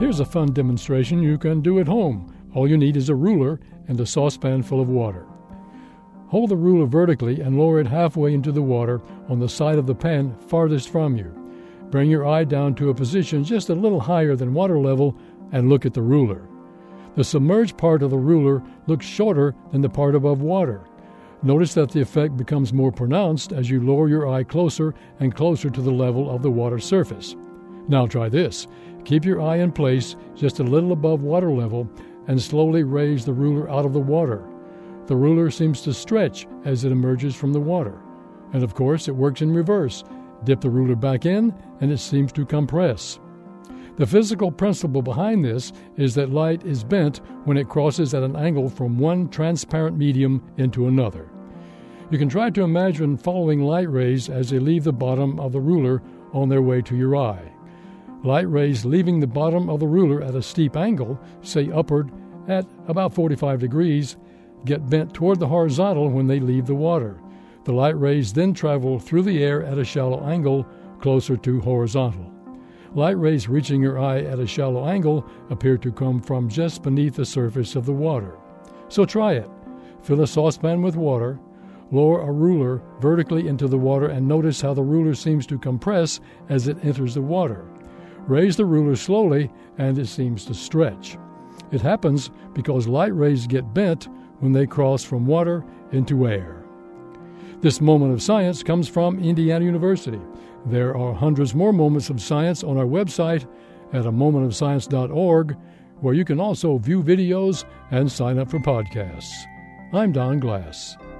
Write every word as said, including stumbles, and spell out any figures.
Here's a fun demonstration you can do at home. All you need is a ruler and a saucepan full of water. Hold the ruler vertically and lower it halfway into the water on the side of the pan farthest from you. Bring your eye down to a position just a little higher than water level and look at the ruler. The submerged part of the ruler looks shorter than the part above water. Notice that the effect becomes more pronounced as you lower your eye closer and closer to the level of the water surface. Now try this. Keep your eye in place just a little above water level and slowly raise the ruler out of the water. The ruler seems to stretch as it emerges from the water. And of course, it works in reverse. Dip the ruler back in and it seems to compress. The physical principle behind this is that light is bent when it crosses at an angle from one transparent medium into another. You can try to imagine following light rays as they leave the bottom of the ruler on their way to your eye. Light rays leaving the bottom of the ruler at a steep angle, say upward at about forty-five degrees, get bent toward the horizontal when they leave the water. The light rays then travel through the air at a shallow angle closer to horizontal. Light rays reaching your eye at a shallow angle appear to come from just beneath the surface of the water. So try it. Fill a saucepan with water, lower a ruler vertically into the water, and notice how the ruler seems to compress as it enters the water. Raise the ruler slowly, and it seems to stretch. It happens because light rays get bent when they cross from water into air. This moment of science comes from Indiana University. There are hundreds more moments of science on our website at a moment of science dot org, where you can also view videos and sign up for podcasts. I'm Don Glass.